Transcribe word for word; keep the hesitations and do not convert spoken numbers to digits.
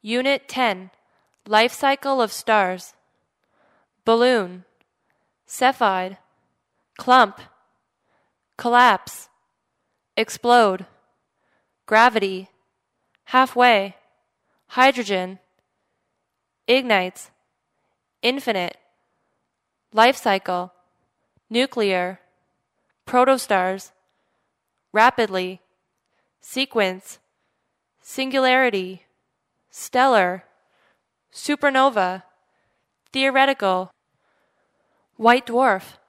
Unit ten, Life Cycle of Stars. Balloon, Cepheid, Clump, Collapse, Explode, Gravity, Halfway, Hydrogen, Ignites, Infinite, Life Cycle, Nuclear, Protostars, Rapidly, Sequence, Singularity, Stellar, Supernova, Theoretical, White Dwarf,